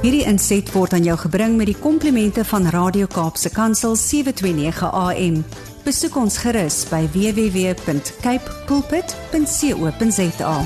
Hierdie inset word aan jou gebring met die komplimente van Radio Kaapse Kansel 729 AM. Besoek ons gerus by www.cape pulpit.co.za.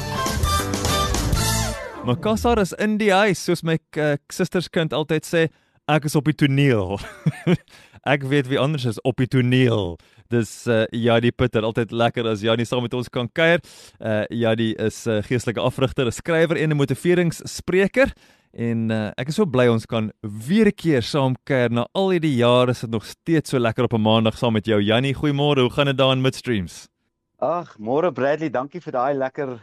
Makassar is in die huis, soos my sisterskind altyd sê, ek is op die toneel. Ek weet wie anders is op die toneel. Dis Janie Pitter, altyd lekker as Janie saam met ons kan kuier. Janie is geestelike afrigter, 'n skrywer en 'n motiveringsspreker. En ek is so bly ons kan weer 'n keer saam kuier. Na al hierdie jare is dit nog steeds so lekker op 'n maandag saam met jou. Janie, goeiemôre, hoe gaan dit daar in Midstreams? Ag, môre Bradley, dankie vir daai lekker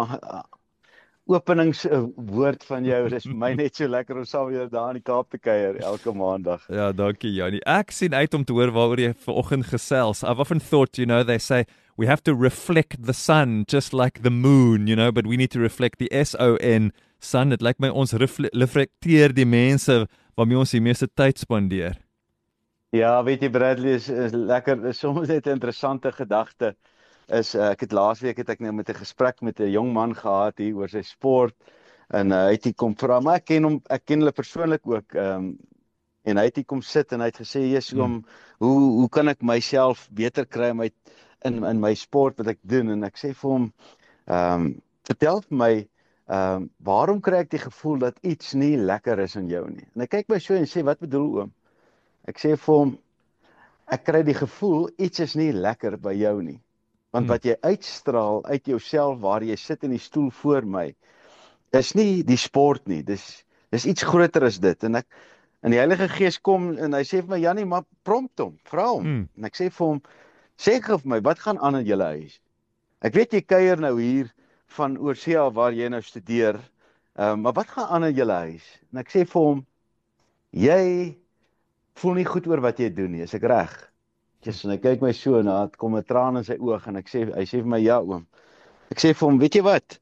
openingswoord van jou. Dis vir my net so lekker om saam met jou daar in die Kaap te kuier elke maandag. Ja, dankie Janie. Ek sien uit om te hoor waaroor jy vanoggend gesels. I've often thought, they say we have to reflect the sun just like the moon, but we need to reflect the S-O-N, sun. Dit lyk my ons reflekteer die mense waarmee ons die meeste tyd spandeer. Ja, weet jy Bradley, is lekker, is soms net 'n interessante gedagte. Ek het laasweek ek nou met 'n gesprek met 'n jong man gehad hier oor sy sport en hy het hier kom vra, maar ek ken hulle persoonlik ook, en hy het hier kom sit en hy het gesê, Jesus, hoe kan ek myself beter kry in my sport wat ek doen? En ek sê vir hom, vertel vir my, waarom kry ek die gevoel dat iets nie lekker is in jou nie? En hy kyk my so en sê, wat bedoel oom? Ek sê vir hom, ek kry die gevoel, iets is nie lekker by jou nie. Want wat jy uitstraal uit jouself waar jy sit in die stoel voor my, is nie die sport nie, dis iets groter as dit. En die Heilige Gees kom en hy sê vir my, Janie, maar prompt hom, vra hom. En ek sê vir hom, sê vir my, wat gaan aan in julle huis? Ek weet jy kuier nou hier van oorsee af waar jy nou studeer, maar wat gaan aan in julle huis? En ek sê vir hom, jy voel nie goed oor wat jy doen nie, is ek reg? En hy kyk my so, en het kom 'n traan in sy oog, en hy sê vir my, ja oom. Ek sê vir hom, weet jy wat?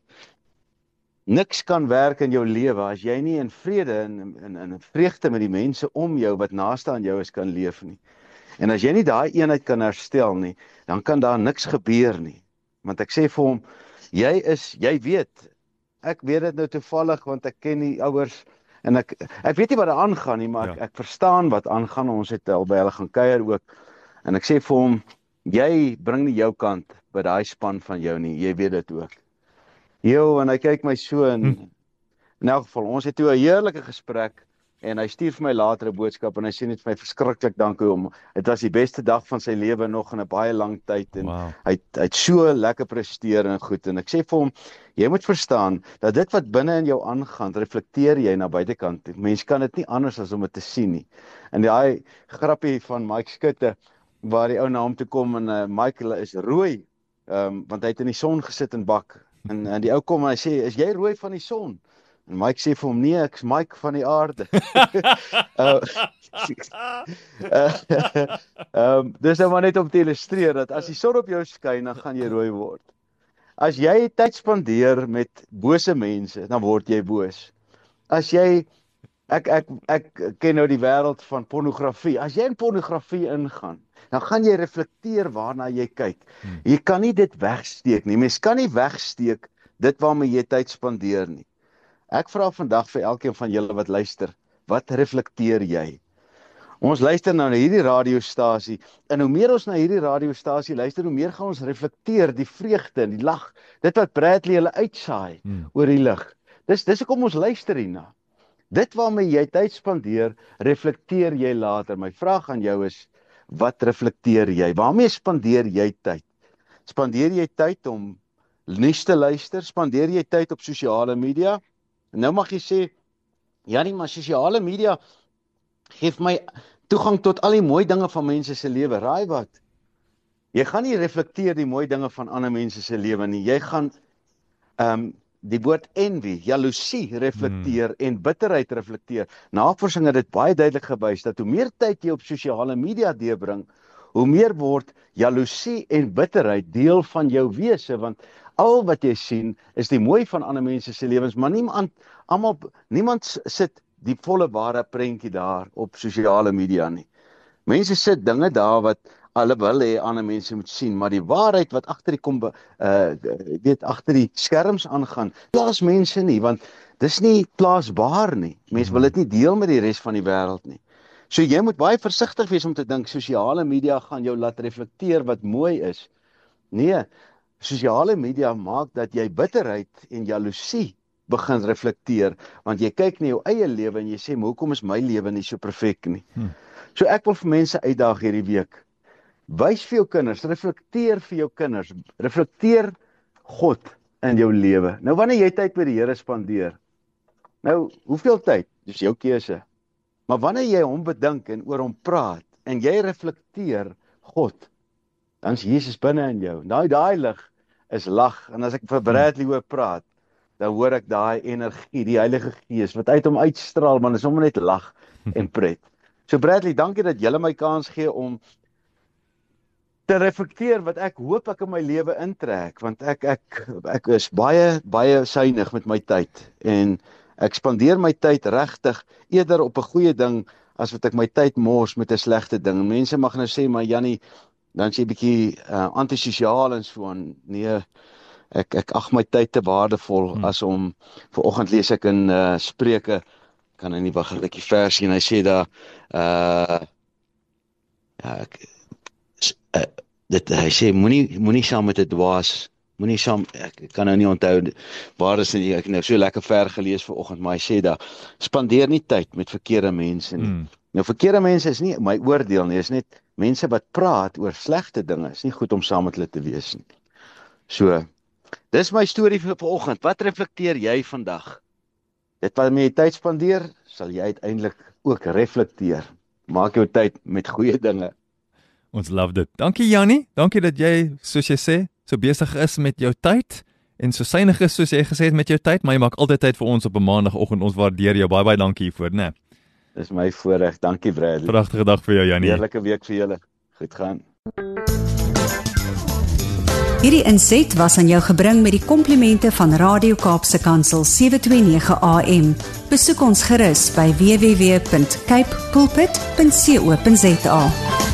Niks kan werk in jou lewe as jy nie in vrede en in vreugde met die mense om jou wat naaste aan jou is kan leef nie. En as jy nie daai eenheid kan herstel nie, dan kan daar niks gebeur nie. Want ek sê vir hom, jy weet, ek weet dit nou toevallig, want ek ken die ouers, en ek weet nie wat daar aangaan nie, maar ek verstaan wat aangaan, ons het al by hulle gaan kuier ook, en ek sê vir hom, jy bring nie jou kant by daai span van jou nie, jy weet dit ook. En hy kyk my so, en in elk geval, ons het toe 'n heerlike gesprek, en hy stuur vir my later 'n boodskap, en hy sê net vir my verskriklik dankie hom. Dit was die beste dag van sy lewe nog in 'n baie lang tyd, en hy het so lekker presteer en goed, en ek sê vir hom, jy moet verstaan, dat dit wat binne in jou aangaan, reflekteer jy na buitekant. Mens kan dit nie anders as om dit te sien nie. En die grappie van Mike Skutte, waar die ou na hom toe kom, en Mike is rooi, want hy het in die son gesit en bak, en die ou kom en hy sê, is jy rooi van die son? En Mike sê vir hom, nee, ek is Mike van die aarde. Dis nou maar net om te illustreer, dat as die son op jou skyn, dan gaan jy rooi word. As jy tyd spandeer met bose mense, dan word jy boos. As jy, ek ken nou die wêreld van pornografie, as jy in pornografie ingaan, dan gaan jy reflekteer waarna jy kyk. Jy kan nie dit wegsteek nie, mens kan nie wegsteek dit waarmee jy tyd spandeer nie. Ek vra vandag vir elkeen van julle wat luister, wat reflekteer jy? Ons luister nou na hierdie radiostasie, en hoe meer ons na hierdie radiostasie luister, hoe meer gaan ons reflekteer die vreugde en die lag, dit wat Bradley hulle uitsaai oor die lig. Dis hoekom ons luister hierna. Dit waarmee jy tyd spandeer, reflekteer jy later. My vraag aan jou is, wat reflekteer jy? Waarmee spandeer jy tyd? Spandeer jy tyd om nuus te luister? Spandeer jy tyd op sosiale media? Nou mag jy sê, Janie, maar sosiale media geef my toegang tot al die mooi dinge van mense se lewe. Raai wat? Jy gaan nie reflekteer die mooi dinge van ander mense se lewe nie. Jy gaan die woord envy, jaloesie reflekteer en bitterheid reflekteer. Navorsing het dit baie duidelik gewys dat hoe meer tyd jy op sosiale media deurbring, hoe meer word jaloesie en bitterheid deel van jou wese, want al wat jy sien is die mooi van ander mense se lewens, maar niemand sit die volle ware prentjie daar op sosiale media nie. Mense sit dinge daar wat hulle wil hê ander mense moet sien, maar die waarheid wat agter die agter die skerms aangaan, plaas mense nie, want dis nie plaasbaar nie. Mense wil dit nie deel met die res van die wêreld nie. So jy moet baie versigtig wees om te dink sosiale media gaan jou laat reflekteer wat mooi is. Nee, sosiale media maak dat jy bitterheid en jaloesie begin reflekteer, want jy kyk na jou eie lewe en jy sê, maar hoekom is my lewe nie so perfek nie? So ek wil vir mense uitdaag hierdie week. Wys vir jou kinders, reflekteer vir jou kinders, reflekteer God in jou lewe. Nou wanneer jy tyd met die Here spandeer, nou hoeveel tyd? Dis jou keuse. Maar wanneer jy hom bedink en oor hom praat en jy reflekteer God, dan is Jesus binne in jou. Nou daai lig is lag, en as ek vir Bradley hoor praat, dan hoor ek daai energie, die Heilige Gees wat uit hom uitstraal, man, is hom net lag en pret. So Bradley, dankie dat jy my kans gee om te reflekteer wat ek hoop ek in my lewe intrek, want ek is baie suinig met my tyd en ek spandeer my tyd regtig eerder op 'n goeie ding as wat ek my tyd mors met 'n slegte ding. Mense mag nou sê, maar Jannie, dan sê jy bietjie antisosiaal en so aan. Nee, ek ag my tyd te waardevol as om vanoggend lees ek in Spreuke, kan hy nie wag dat ek die vers sien. Hy sê daar hy sê moenie saam met 'n dwaas, moenie saam, ek kan nou nie onthou waar is dit, ek het nou so lekker ver gelees vanoggend, maar hy sê daar, spandeer nie tyd met verkeerde mense nie. Nou verkeerde mense is nie my oordeel nie, is net mense wat praat oor slegte dinge, is nie goed om saam met hulle te wees nie. So, dis my storie vir vanoggend. Wat reflekteer jy vandag? Dit wat jy tyd spandeer, sal jy uiteindelik ook reflekteer. Maak jou tyd met goeie dinge. Ons love dit. Dankie Jannie, dankie dat jy, soos jy sê, so besig is met jou tyd en so suinig is soos jy gesê het met jou tyd, maar jy maak altyd tyd vir ons op 'n maandagooggend. Ons waardeer jou baie dankie hiervoor, né? Dis my voorreg. Dankie Bradley. Pragtige dag vir jou Jannie. Heerlike week vir julle. Goed gaan. Hierdie inset was aan jou gebring met die komplimente van Radio Kaapse Kansel 729 AM. Besoek ons gerus by www.cape pulpit.co.za.